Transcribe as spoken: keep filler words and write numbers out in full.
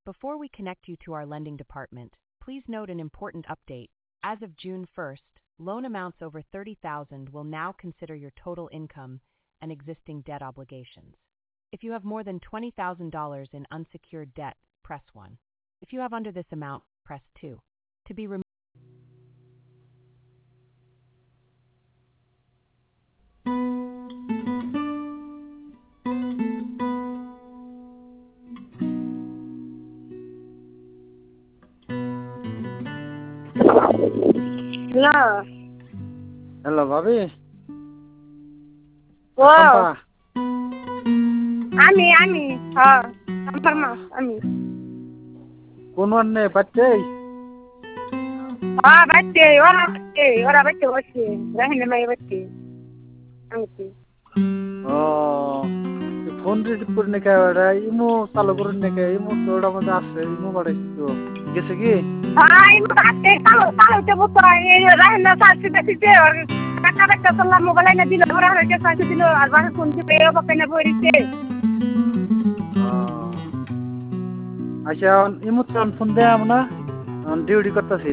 Before we connect you to our lending department, please note an important update. As of June first, loan amounts over thirty thousand dollars will now consider your total income and existing debt obligations. If you have more than twenty thousand dollars in unsecured debt, press one. If you have under this amount, press two. To be removed. Hello. Hello, Bobby. Wow. Kampa. Ami, Ami. Ha. Kamparma, Ami. Kunwan ne bache. Ha, bache. Ora bache. Ora bache bache. Rahne mai bache. Ami. Oh. Phone receive करने का वाला इमो चालू करने का इमो थोड़ा मजा आसे इमो बड़े तो कैसे की Ha, imu bache. Kalau kalau coba tu, ini rahne sahaja bersih or kata kata setelah mobile ni dilo orang raja sahaja dilo. Arwah kunci pay apa pena boleh sih. अच्छा इमो तो फोन दे आमना ड्यूटी करता